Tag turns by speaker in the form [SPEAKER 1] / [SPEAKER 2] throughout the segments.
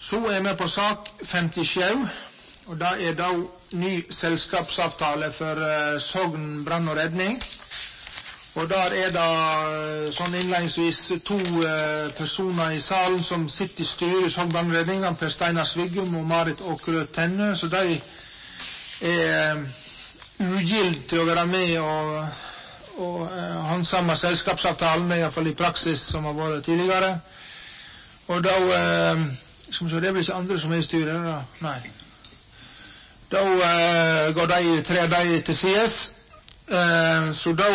[SPEAKER 1] Så vi på sak 57, og det da ny selskapsavtale for Sogn brann og redning. Og der det sånn innledningsvis to personer i salen som sitter i styret i Sogn brann og redning, Per Steinar Sviggum og Marit Åkerø Tenne, så de ugild til å være med og handsame selskapsavtalen, i hvert fall i praksis som har vært tidligere. Og da som så det blir ikke andre som i styret da? Nei. Da går tre de til sides. Så da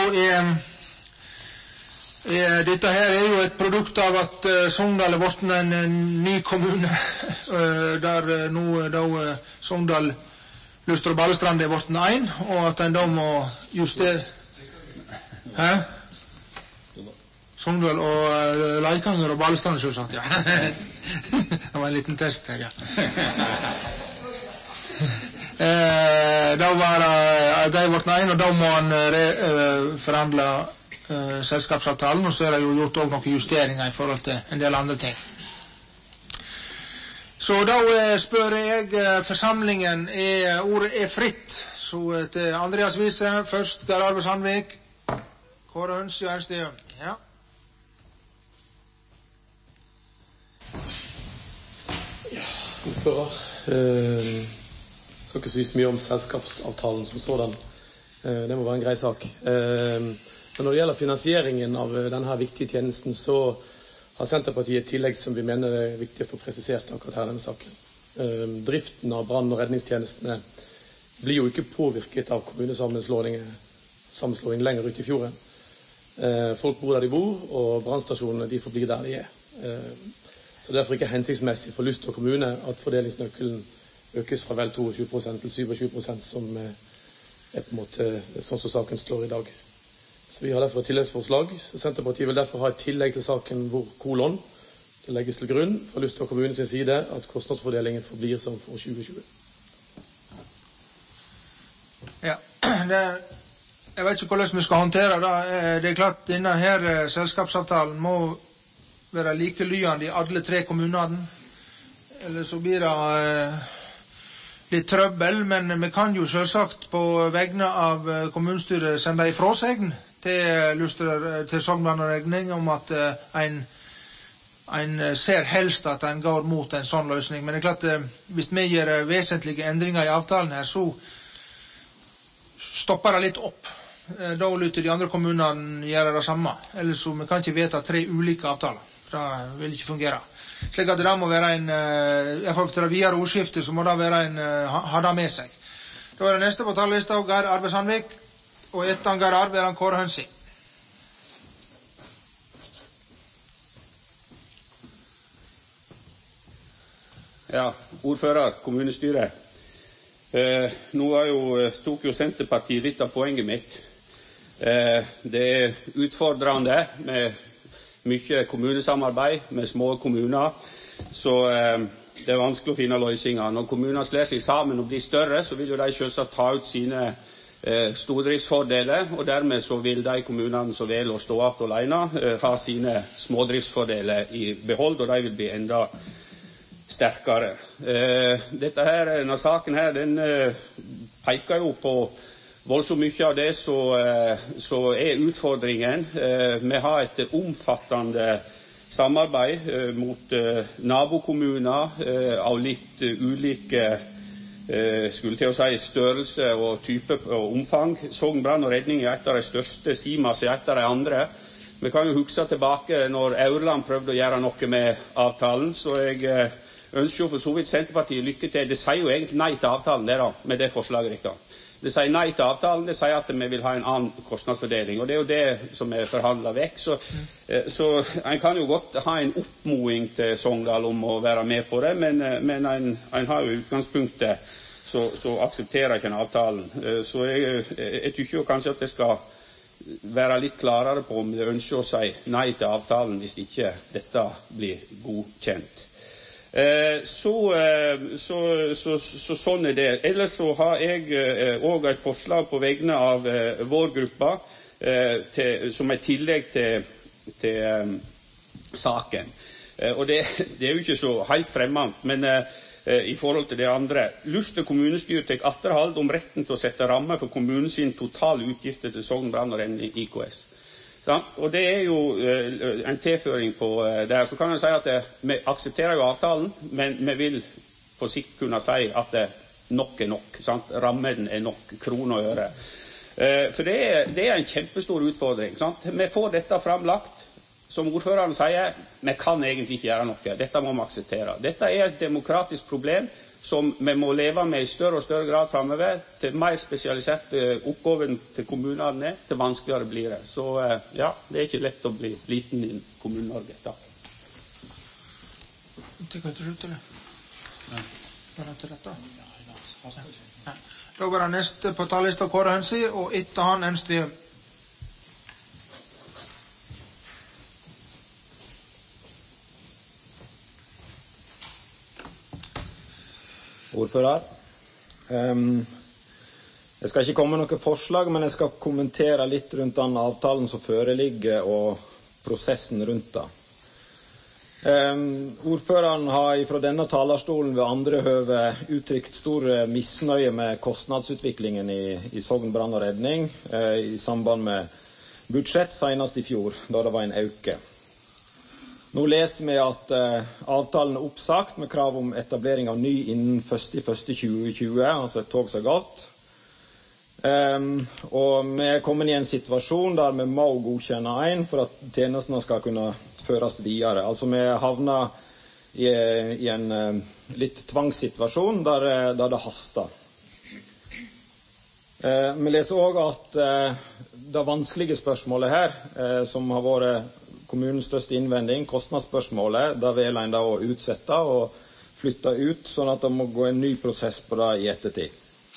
[SPEAKER 1] dette her jo et produkt av at Sogndal blitt en ny kommune, der nå da Sogndal, Luster og Balestrand blitt en, og at en da må justere. Hæ? Sogndal og Leikanger og Balestrand, selvsagt, ja. Det var en liten test her, ja. Da var de blitt en, og da må han forhandle selskapsavtalen, og så det jo gjort også noen justeringer i forhold til en del andre ting. Så da spør jeg forsamlingen, ordet fritt, så til Andreas Wiese, først Geir Arve Sandvik, Kåre Hønsi og Ernst Eum. Ja.
[SPEAKER 2] Ordfører, skal ikke synes mye om selskapsavtalen som sådan. Det må være en grei sak. Men når det gjelder finansieringen av denne viktige tjenesten, så har Senterpartiet et tillegg som vi mener er viktig å få presisert akkurat her i denne saken. Driften av brann- og redningstjenestene blir jo ikke påvirket av kommunesammenslåing lenger ut i fjorden. Folk bor der de bor, og brannstasjonene de forblir der de Så derfor ikke hensiktsmessig for Luster kommune at fordelingsnøkkelen økes fra vel 22% til 27%, som på en måte sånn som saken står i dag. Så vi har derfor et tilleggsforslag. Senterpartiet vil derfor ha et tillegg til saken hvor kolon det legges til grunn for Luster kommune sin side at kostnadsfordelingen forblir som for 2020.
[SPEAKER 1] Ja, jeg vet ikke hvordan vi skal håndtere det. Det klart denne her selskapsavtalen må være likelydende i alle tre kommunene, eller så blir det litt trøbbel, men vi kan jo selvsagt på vegne av kommunestyret sende en fråsegn til Sogn brann og redning om at en ser helst at en går mot en sånn løsning. Men det klart, hvis vi gjør vesentlige endringer i avtalen her, så stopper det litt opp. Da lytter de andre kommunene gjøre det samme. Ellers så vi kan ikke vedta tre ulike avtaler. Det vil ikke fungere. Slik at det må være i hvert fall til det videre ordskiftet, så må det være ha det med seg. Da det neste på tallista, Geir Arve Sandvik, og etter Geir Arve han Kåre Hønsi.
[SPEAKER 3] Ja, ordfører, kommunestyre. Nå tok jo Senterpartiet litt av poenget mitt. Det utfordrende med mye kommunesamarbeid med små kommuner, så det vanskelig å finne løsninger. Når kommuner slår seg sammen og blir større, så vil jo de selvsagt ta ut sine stordriftsfordeler, og dermed så vil de kommunene som vil å stå alt alene ha sine smådriftsfordeler i behold, og de vil bli enda sterkere. Denne saken her, den peker jo på voldsomt mye av det så utfordringen. Vi har et omfattende samarbeid mot nabokommuner av litt ulike skulle til å si størrelse og type og omfang. Sogn brann og redning et av de største, Simas et av de andre. Vi kan jo huske tilbake når Aurland prøvde å gjøre noe med avtalen, så jeg ønsker jo for så vidt Senterpartiet lykke til. Det sier jo egentlig nei til avtalen det da, med det forslaget riktig. Det sier nei til avtalen, det sier at vi vil ha en annen kostnadsfordeling, og det er jo det som forhandlet vekk. Så en kan jo godt ha en oppmoing til Sogndal om å være med på det, men en har jo utgangspunktet, så aksepterer ikke en avtalen. Så jeg tykker jo kanskje at det skal være litt klarere på om det ønsker å si nei til avtalen hvis ikke dette blir godkjent. Sånn det. Ellers så har jeg også et forslag på vegne av vår gruppe som er tillegg til saken. Og det er jo ikke så helt fremmant, men i forhold til det andre. Luster kommunestyret tek atterhald om retten til å sette rammer for kommunens totale utgifter til Sogn Brann og Redning IKS. Og det er jo en tilføring på der. Så kan jeg si at vi aksepterer jo avtalen, men vi vil på sikt kunne si at nok er nok. Sant? Rammen er nok, kroner og øre. For det er en kjempestor utfordring. Sant? Vi får dette framlagt. Som ordføreren sier, vi kan egentlig ikke gjøre noe. Dette må vi akseptere. Dette er et demokratisk problem som vi må leve med i større og større grad fremover. Til mer spesialiserte oppgaven til kommunene, til vanskeligere blir det. Så ja, det er ikke lett å bli liten i Kommune-Norge. Takk.
[SPEAKER 1] Tykker du til slutt, eller? Ja. Bare til dette? Ja. Da går det neste på tallista Kåre Hønsi, og etter han Ernst Veum.
[SPEAKER 4] Ordfører. Jeg skal ikke komme med noen forslag, men jeg skal kommentere litt rundt den avtalen som foreligger og prosessen rundt det. Ordføreren har fra denne talerstolen ved andre høve uttrykt stor misnøye med kostnadsutviklingen i Sogn Brann og Redning i samband med budsjett senest i fjor, da det var en øke. Nå leser vi at avtalen er oppsagt med krav om etablering av ny innen 1.1.2020, altså et tog som er gått. Og vi er kommet i en situasjon der vi må godkjenne en for at tjenestene skal kunne føres videre. Altså vi havner i en litt tvangssituasjon der det haster. Vi leser også at det vanskelige spørsmålet her, som har vært kommunens største innvending, kostnadsspørsmålet, da vil en da å utsette og flytte ut, sånn at det må gå en ny prosess på det i ettertid.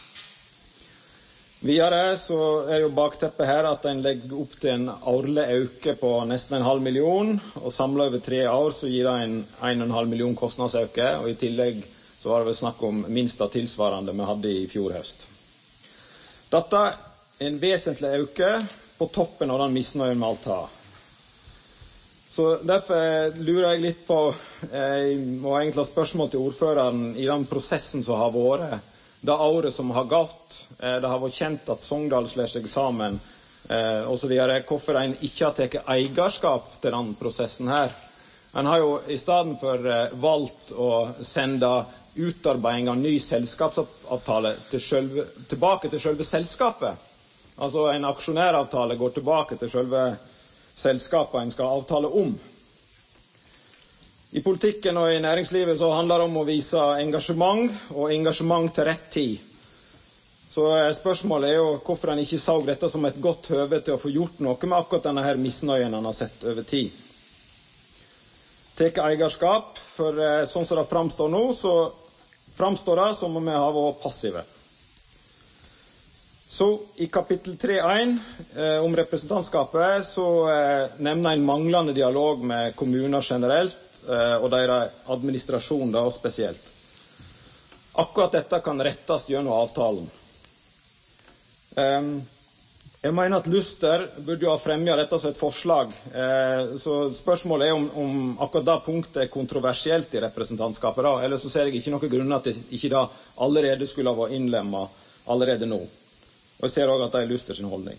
[SPEAKER 4] Videre så er jo bakteppet her at en legger opp til en årlig øke på nesten 500 000, og samlet over 3 år så gir det en 1,5 million kostnadsøke, og i tillegg så var det vel snakk om minst av tilsvarende vi hadde i fjor høst. Dette er en vesentlig øke på toppen av den misnøyen vi alt har. Så derfor lurer jeg litt på, og egentlig har spørsmål til ordføreren i den prosessen som har vært, det året som har gått, det har vært kjent at Sogndal slår seg sammen, og så videre, hvorfor en ikke har tatt eierskap til den prosessen her. En har jo i stedet for valgt å sende utarbeiding av ny selskapsavtale tilbake til selve selskapet. Altså en aksjonæravtale går tilbake til selve selskapet en skal avtale om. I politikken og i næringslivet så handler det om å vise engasjement, og engasjement til rett tid. Så spørsmålet er jo hvorfor en ikke så dette som et godt høve til å få gjort noe med akkurat denne her misnøyen han har sett over tid. Tek eierskap, for sånn som det framstår nå, så framstår det som om vi har vært passive. Så i kapittel 3.1 om representantskapet så nevner en manglende dialog med kommuner generelt og deres administrasjon da spesielt. Akkurat dette kan rettes gjennom avtalen. Jeg mener at Luster burde ha fremmet dette som et forslag, så spørsmålet er om akkurat det punktet er kontroversielt i representantskapet da, eller så ser jeg ikke noen grunner til ikke det allerede skulle ha vært innlemmet allerede nå. Og jeg ser også at det er Luster sin holdning.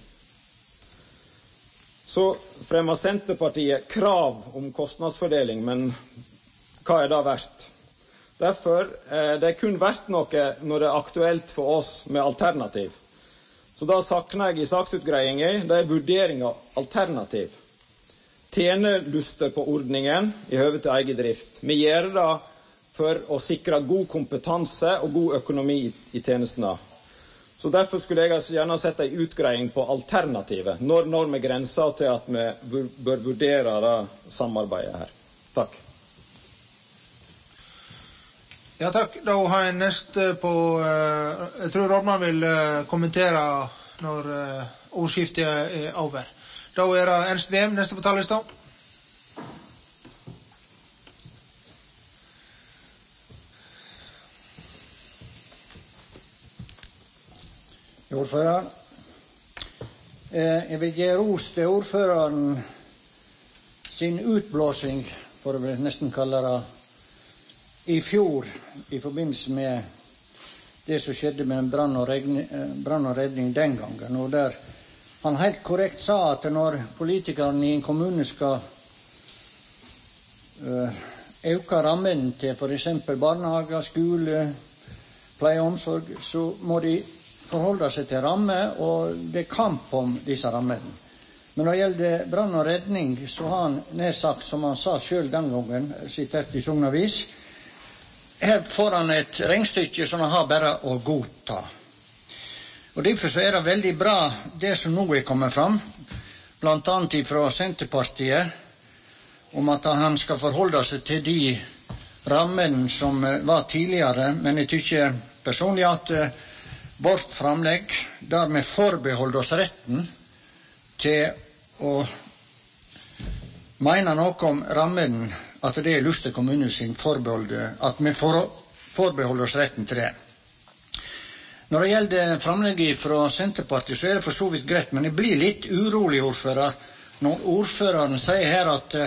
[SPEAKER 4] Så fremmer Senterpartiet krav om kostnadsfordeling, men hva er det verdt? Derfor det er kun verdt noe når det er aktuelt for oss med alternativ. Så da sakner jeg i saksutgreiingen, det er vurdering av alternativ. Tjener Luster på ordningen i høve til egen drift. Vi gjør det for å sikre god kompetanse og god økonomi i tjenestene. Så derfor skulle jeg gjerne sett en utgreiing på alternativet. Når vi grenser til at vi bør vurdere det samarbeidet her. Takk.
[SPEAKER 1] Ja, takk. Da har jeg neste på... Jeg tror Rådmann vil kommentere når ordskiftet er over. Da er det Ernst Veum, neste på tallista.
[SPEAKER 5] Ordfører. Jeg vil gi ros til ordføreren sin utblåsing for å nesten kalle det, i fjor, i forbindelse med det som skjedde med brann og redning den gangen, og der han helt korrekt sa at når politikerne i en kommune skal øke rammen til for eksempel barnehager, skole, pleie og omsorg, så må de forholde seg til ramme, og det er kamp om disse rammene. Men når det gjelder brann og redning, så har han nedsagt, som han sa selv den gangen, sitert i Sognavis, her får han et regnestykke som han har bare å godta. Og derfor så er det veldig bra det som nå er kommet fram, blant annet fra Senterpartiet, om at han skal forholde seg til de rammene som var tidligere, men jeg tykker personlig at vårt framlegg, der vi forbeholder oss retten til å mene noe om rammen, at det er Luster kommune sin forbehold, at vi forbeholder oss retten til det. Når det gjelder framlegget fra Senterpartiet, så er det for så vidt greit, men jeg blir litt urolig, ordfører, når ordføreren sier her at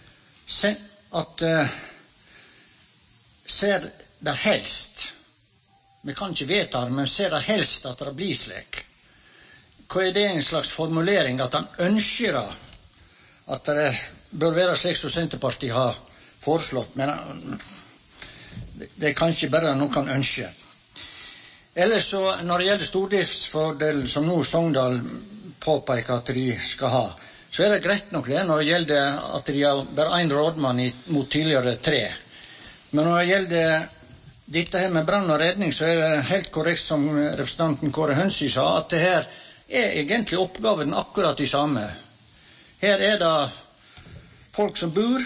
[SPEAKER 5] ser det helst, vi kan ikke vedta det, men ser det helst at det blir slik. Hva er det en slags formulering, at han ønsker det, at det bør være slik som Senterpartiet har foreslått, men det er kanskje bare noe han ønsker. Ellers så, når det gjelder stordriftsfordelen som nå Sogndal påpeker at de skal ha, så er det greit nok det når det gjelder at de har bare en rådmann mot tidligere 3. Men når det gjelder dette her med brann og redning, så er det helt korrekt som representanten Kåre Hønsi sa, at det her er egentlig oppgaven akkurat de samme. Her er det folk som bor,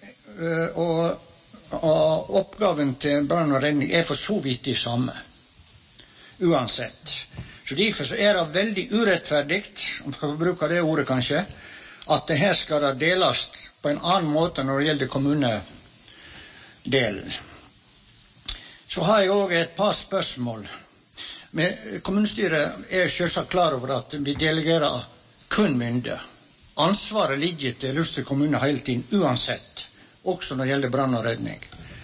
[SPEAKER 5] og oppgaven til brann og redning er for så vidt de samme, uansett. Så derfor så er det veldig urettferdig, om vi skal bruke det ordet kanskje, at det her skal det deles på en annen måte når det gjelder kommunedelen. Så har jeg også et par spørsmål. Kommunestyret er selvsagt klar over at vi delegerer kun mynde. Ansvaret ligger til Luster kommune hele tiden, uansett, også når det gjelder brann og redning.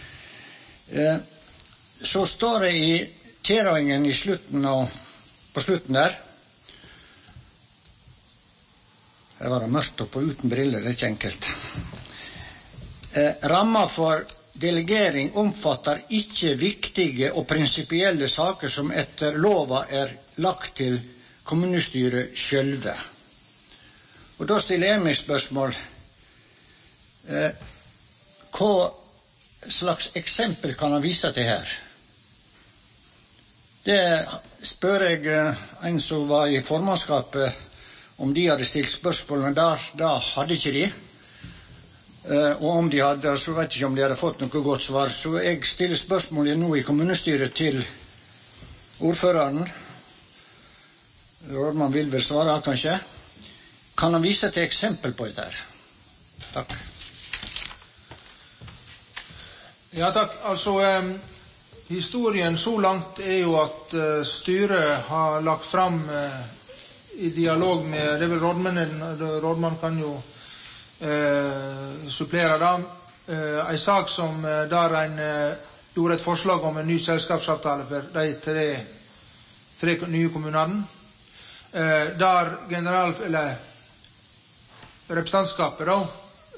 [SPEAKER 5] Så står det i tilrådingen på slutten der, det var det mørkt oppe uten briller, det er ikke enkelt. Ramma for delegering omfatter ikke viktige og prinsipielle saker som etter lova er lagt til kommunestyret sjølve. Og da stiller jeg meg spørsmål, hva slags eksempel kan han vise til her? Det spør jeg en som var i formannskapet, om de hadde stilt spørsmål, men da hadde ikke de. Og om de hadde, så vet jeg ikke om de hadde fått noe godt svar. Så jeg stiller spørsmålet nå i kommunestyret til ordføreren. Rådmann vil vel svare, kanskje. Kan han vise til eksempel på dette her? Takk.
[SPEAKER 1] Ja, takk. Altså, historien så langt er jo at styret har lagt fram i dialog med, det er vel rådmannen, rådmann kan jo supplere da, en sak som der en gjorde et forslag om en ny selskapsavtale for de tre nye kommunene, der representantskapet da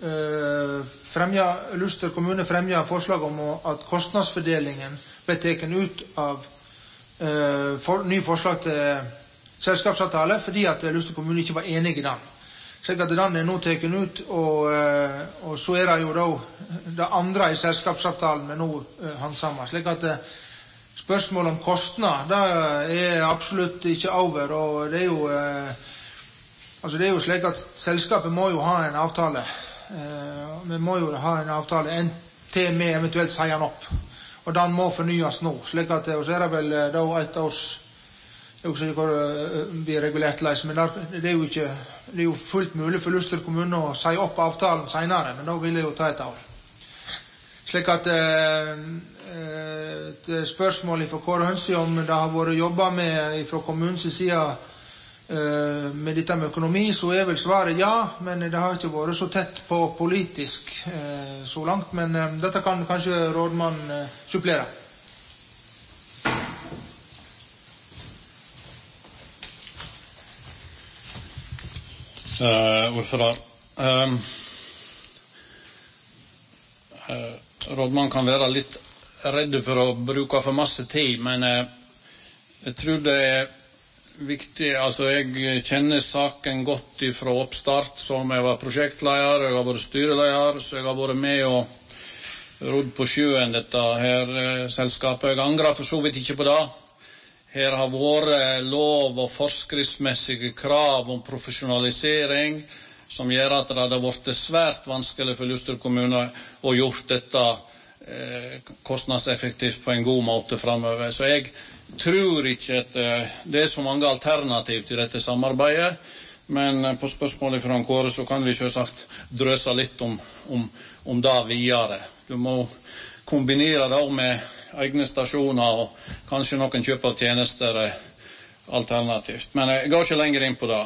[SPEAKER 1] Luster kommune fremja forslag om at kostnadsfordelingen ble teken ut av ny forslag til selskapsavtale, fordi at Luster kommune ikke var enig i den. Så at den er nå teken ut, og så er det jo da det andre i selskapsavtalen med nå handsamme. Slik at spørsmålet om kostnad, det er absolutt ikke over, og det er jo slik at selskapet må jo ha en avtale. Vi må jo ha en avtale til vi eventuelt sier den opp, og den må fornyes nå. Slik at, og så er det vel da et års, jeg vet ikke hvor det blir regulert leis, men det er jo fullt mulig for Luster kommune å si opp avtalen senere, men da vil det jo ta et år. Slik at et spørsmål fra Kåre Hønsi om det har vært jobbet med fra kommunens side Med dette med økonomi så vel svaret ja, men det har ikke vært så tett på politisk så langt, men dette kan kanskje rådmann supplere.
[SPEAKER 6] Ordfører, rådmann kan være litt redd for å bruke for masse tid, men jeg tror det viktig, altså jeg kjenner saken godt fra oppstart, som jeg var prosjektleder, jeg har vært styreleder, så jeg har vært med og rodd på sjøen dette her selskapet. Jeg angrer for så vidt ikke på det. Her har vært lov- og forskriftsmessige krav om profesjonalisering, som gjør at det hadde vært svært vanskelig for Luster kommune å gjort dette kostnadseffektivt på en god måte fremover. Så jeg tror ikke at det så mange alternativ til dette samarbeidet, men på spørsmålet fra Kåre så kan vi selvsagt drøse litt om det videre. Du må kombinere det med egne stasjoner og kanskje noen kjøp av tjenester alternativt. Men jeg går ikke lenger inn på det.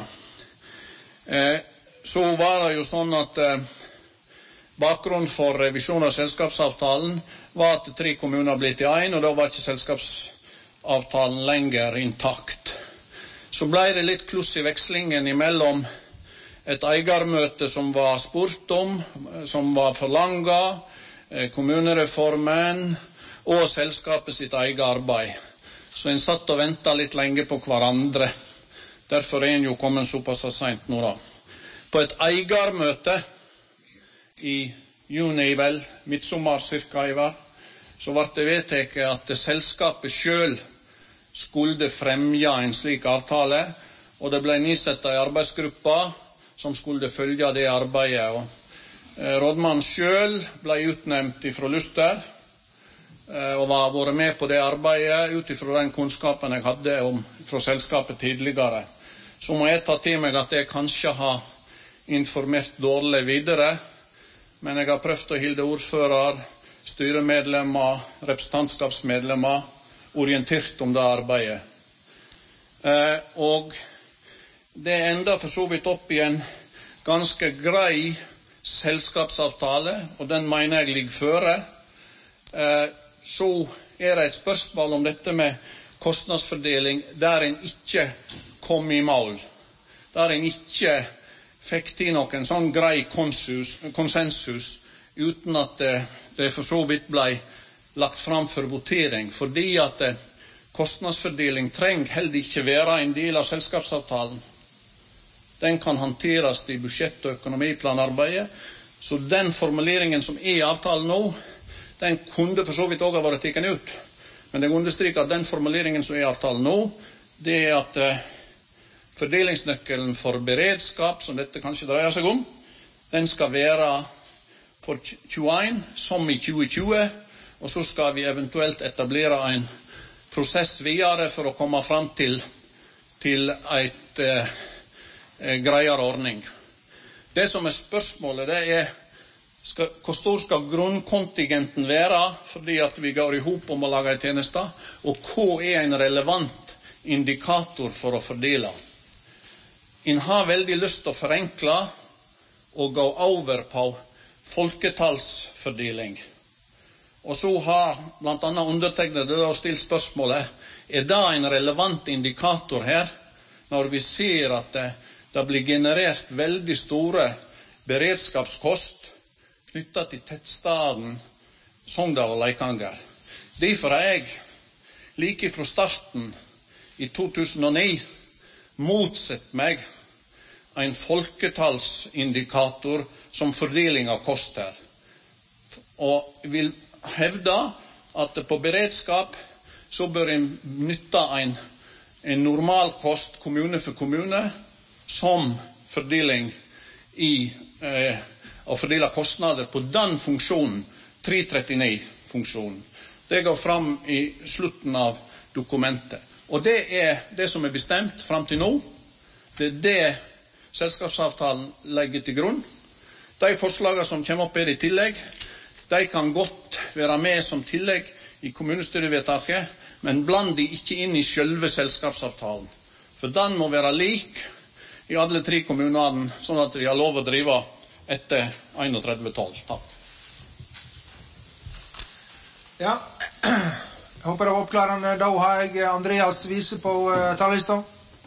[SPEAKER 6] Så var det jo sånn at bakgrunnen for revisjon av selskapsavtalen var at 3 kommuner ble til 1, og da var ikke selskapsavtalen lenger intakt. Så ble det litt kluss i vekslingen imellom et eiermøte som var spurt om, som var forlanget, kommunereformen og selskapet sitt eget arbeid. Så en satt og ventet litt lenge på hverandre. Derfor en jo kommet såpass sent nå da. På et eiermøte i juni vel, midtsommer cirka i var, så ble det vedtatt at selskapet selv skulle fremja en slik avtale, og det ble nedsatt en arbeidsgruppe som skulle følge det arbeidet. Og rådmannen selv ble utnevnt fra Luster, og var vært med på det arbeidet ut ifra den kunnskapen jeg hadde fra selskapet tidligere. Så må jeg ta til meg at jeg kanskje har informert dårlig videre, men jeg har prøvd å hilde ordfører, styremedlemmer, representantskapsmedlemmer orientert om det arbeidet. Og det enda for så vidt opp i en ganske grei selskapsavtale, og den mener jeg ligger føre. Så det et spørsmål om dette med kostnadsfordeling der en ikke kom i mål, der en ikke fikk til noen sånn grei konsensus uten at det for så vidt ble lagt fram for votering, fordi at kostnadsfordeling trenger heller ikke være en del av selskapsavtalen. Den kan håndteres i budsjett- og økonomiplanarbeidet, så den formuleringen som i avtalen nå, den kunne for så vidt også ha vært tatt ut. Men jeg understreker at den formuleringen som i avtalen nå, det at fordelingsnøkkelen for beredskap, som dette kanskje dreier seg om, den skal være for 21 som i 2020, og så skal vi eventuelt etablere en prosess videre for å komme fram til et greiere ordning. Det som spørsmålet, det hvor stor skal grunnkontingenten være, fordi at vi går ihop om å lage en tjeneste, og hva en relevant indikator for å fordele. En har veldig lyst til å forenkle og gå over på folketallsfordeling. Og så har blant annet undertegnede da stilt spørsmålet, det en relevant indikator her, når vi ser at det blir generert veldig store beredskapskost knyttet til tettstaden Sogndal og Leikanger. Derfor har jeg, like fra starten i 2009, motsett meg en folketallsindikator som fordeling av kost her. Og vil hevde at på beredskap så bør en nytte en normal kost kommune for kommune som fordeling og fordele kostnader på den funksjonen, 339-funksjonen. Det går fram i slutten av dokumentet. Og det det som bestemt fram til nå. Det det selskapsavtalen legger til grunn. De forslagene som kommer opp i tillegg, de kan godt være med som tillegg i kommunestyrevedtaket, men bland de ikke inn i selve selskapsavtalen. For den må være lik i alle 3 kommunene, sånn at de har lov å drive etter 31.12. Takk.
[SPEAKER 1] Ja, jeg håper det var oppklarende. Da har jeg Andreas Wiese på talerlista.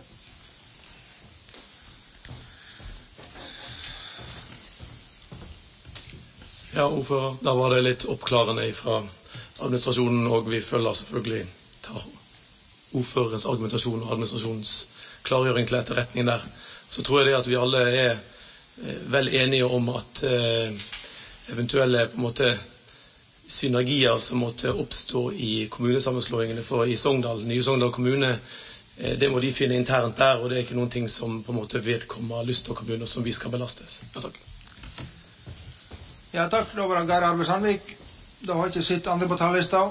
[SPEAKER 2] Ja, ordfører, da var det litt oppklarende fra administrasjonen, og vi følger selvfølgelig ordførerens argumentasjon og administrasjonens klargjøring til etterretning der. Så tror jeg det at vi alle vel enige om at eventuelle på en måte synergier som måtte oppstå i kommunesammenslåingene for i Sogndal, nye Sogndal kommune, det må de finne internt der, og det ikke noen ting som på en måte vedkommer Lystad kommune som vi skal belastes. Ja, takk.
[SPEAKER 1] Ja, takk. Da var det Geir Arve Sandvik. Da har ikke sitt andre på talerlista.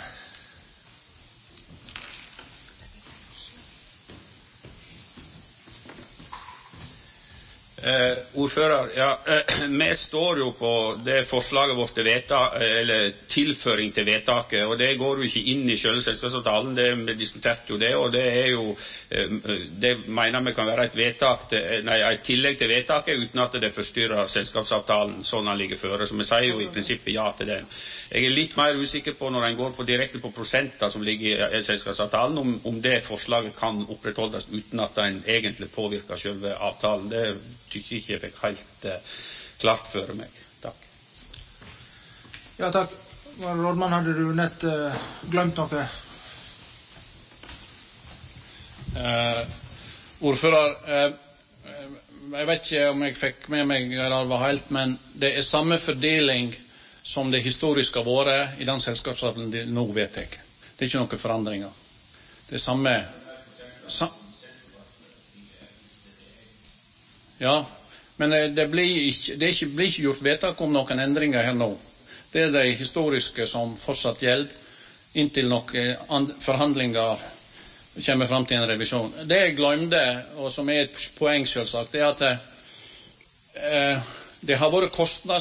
[SPEAKER 3] Ordfører, ja, vi står jo på det forslaget vårt til vedtak, eller tilføring til vedtaket, og det går jo ikke inn i selve selskapsavtalen. Vi diskuterte jo det, og det jo, det mener vi kan være et tillegg til vedtaket uten at det forstyrrer selskapsavtalen sånn den ligger føre. Så vi sier jo i prinsippet ja til den. Jeg litt mer usikker på når en går direkte på prosenter som ligger i selskapsavtalen, om det forslaget kan opprettholdes uten at en egentlig påvirker selve avtalen. Det tykker ikke jeg fikk helt klart for meg. Takk.
[SPEAKER 1] Ja, takk. Rådmann, hadde du nett glemt noe?
[SPEAKER 6] Ordfører, jeg vet ikke om jeg fikk med meg det helt, men det samme fordeling som det historisk har vært i den selskapsavtalen de nå vedtar. Det ikke noen forandringer. Det samme... Ja, men det blir ikke gjort vedtak om noen endringer her nå. Det de historiske som fortsatt gjelder, inntil noen forhandlinger kommer frem til en revisjon. Det jeg glemte, og som et poeng selvsagt, det at det har vært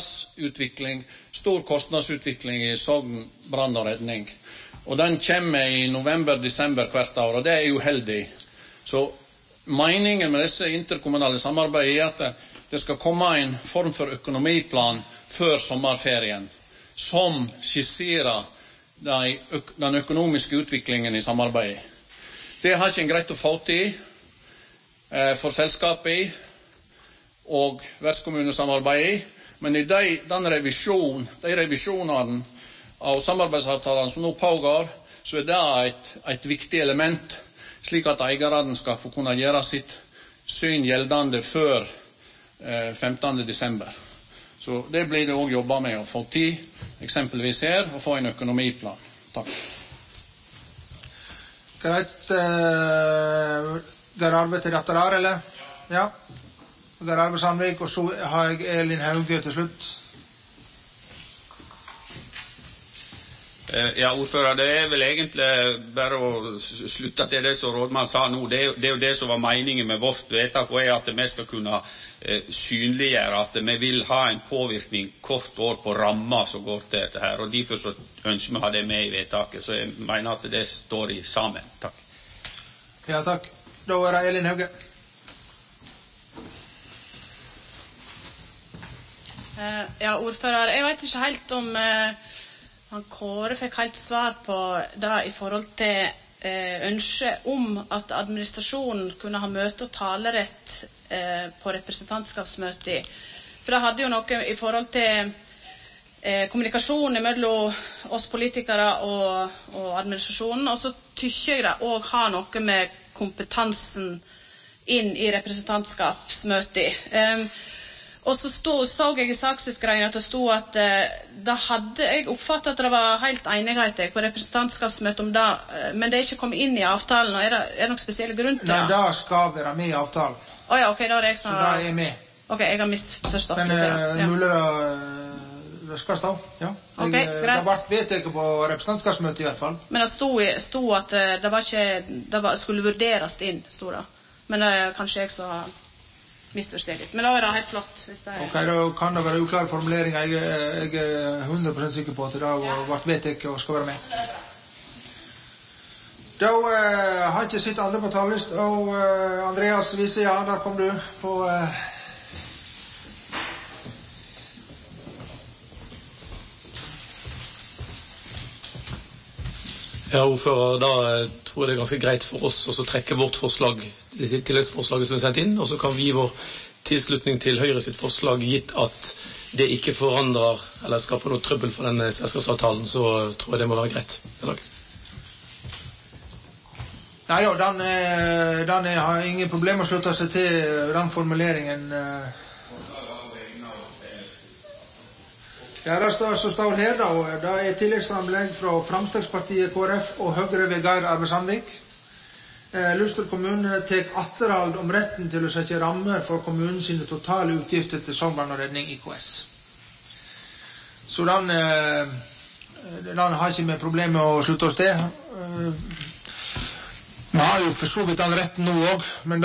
[SPEAKER 6] stor kostnadsutvikling i Sogn, brann og redning. Og den kommer i november-desember hvert år, og det uheldig. Så meningen med disse interkommunale samarbeid at det skal komme en form for økonomiplan før sommerferien, som skisserer den økonomiske utviklingen i samarbeidet. Det har ikke en greit å få til for selskapet og vertskommunesamarbeidet, men i de revisjonene av samarbeidsavtalene som nå pågår, så det et viktig element, slik at eierne skal få kunne gjøre sitt syn gjeldende før 15. desember. Så det blir det også jobbet med å få tid, eksempelvis her, og få en økonomiplan. Takk.
[SPEAKER 1] Greit. Geir Arve til dette der, eller? Ja. Geir Arve Sandvik, og så har jeg Elin Hauge til slutt.
[SPEAKER 3] Ja, ordfører, det vel egentlig bare å slutte til det som rådmann sa nå. Det jo det som var meningen med vårt vedtak, og at vi skal kunne synliggjøre at vi vil ha en påvirkning kort år på rammer som går til dette her, og derfor så ønsker vi å ha det med i vedtaket, så jeg mener at det står i sammen. Takk.
[SPEAKER 1] Ja, takk. Da det Elin Hauge.
[SPEAKER 7] Ja, ordfører, jeg vet ikke helt om han Kåre fikk helt svar på det i forhold til ønske om at administrasjonen kunne ha møte og talerett på representantskapsmøtet. For det hadde jo noe i forhold til kommunikasjonen mellom oss politikere og administrasjonen, og så tykker jeg det også har noe med kompetansen inn i representantskapsmøtet. Og så så jeg i saksutgreiingen at det stod at da hadde jeg oppfattet at det var helt enighet på representantskapsmøtet om det, men det ikke kommet inn i avtalen, og det noen spesielle grunn til det?
[SPEAKER 1] Nei, det skal være med i avtalen.
[SPEAKER 7] Ja, ok, da det jeg som...
[SPEAKER 1] Så det med.
[SPEAKER 7] Ok, jeg har misforstått
[SPEAKER 1] litt. Men mulig det skal stå, ja.
[SPEAKER 7] Ok, greit.
[SPEAKER 1] Det har vært vedtaket på representantskapsmøtet i hvert fall. Men
[SPEAKER 7] det stod at det skulle vurderes inn, stod det. Men det kanskje jeg så misforstår litt. Men da det helt flott. Hvis det
[SPEAKER 1] Ok, da kan det være uklare formuleringer. Jeg 100% sikker på at det har vært vedtaket og skal være med. Da har ikke sitt andre på talerlist, og Andreas viser, ja, der kom du på...
[SPEAKER 2] Ja, ordfører, da tror jeg det ganske greit for oss å trekke vårt forslag, tilleggsforslaget som sendt inn, og så kan vi gi vår tilslutning til Høyre sitt forslag, gitt at det ikke forandrer eller skaper noe trøbbel for denne selskapsavtalen, så tror jeg det må være greit i dag.
[SPEAKER 1] Nei da, den har ingen problem å slutte seg til den formuleringen. Ja, det står her da, og det tilleggsframlegg fra Fremskrittspartiet, KrF og Høyre ved Geir Arve Sandvik. Luster kommune tek atterhald om retten til å sette rammer for kommunen sine totale utgifter til samband og redning IKS. Så den har ikke med problemet å slutte oss til. Vi har jo for så vidt den retten nå også, men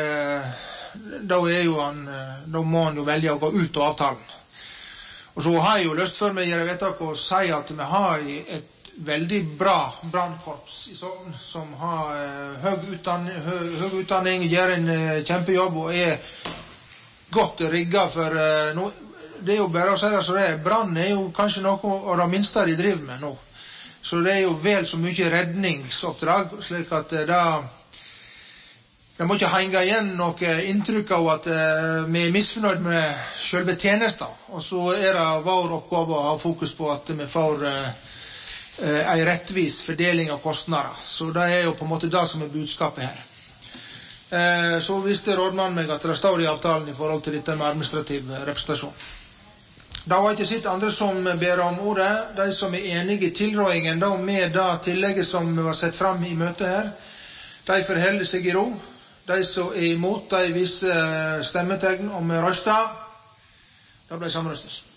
[SPEAKER 1] da må han jo velge å gå ut av avtalen. Og så har jeg jo lyst før vi gjør vedtak å si at vi har et veldig bra brannkorps i Sogn, som har høy utdanning, gjør en kjempejobb og godt rigget for noe. Det jo bare å si det så det brann jo kanskje noe av det minste de driver med nå. Så det jo vel så mye redningsoppdrag, slik at det må ikke henge igjen noe inntrykk av at vi misfornøyd med selve tjenesten. Og så det vår oppgave å ha fokus på at vi får en rettvis fordeling av kostnader. Så det jo på en måte det som budskapet her. Så visste rådmannen meg at det står i avtalen i forhold til dette med administrativ representasjon. Da var ikke sitt andre som ber om ordet. De som enige i tilrådingen da med det tillegget som var sett fram i møtet her, de forholder seg i ro. De som imot, de viser stemmetegn om røsta. Da ble samrøstes.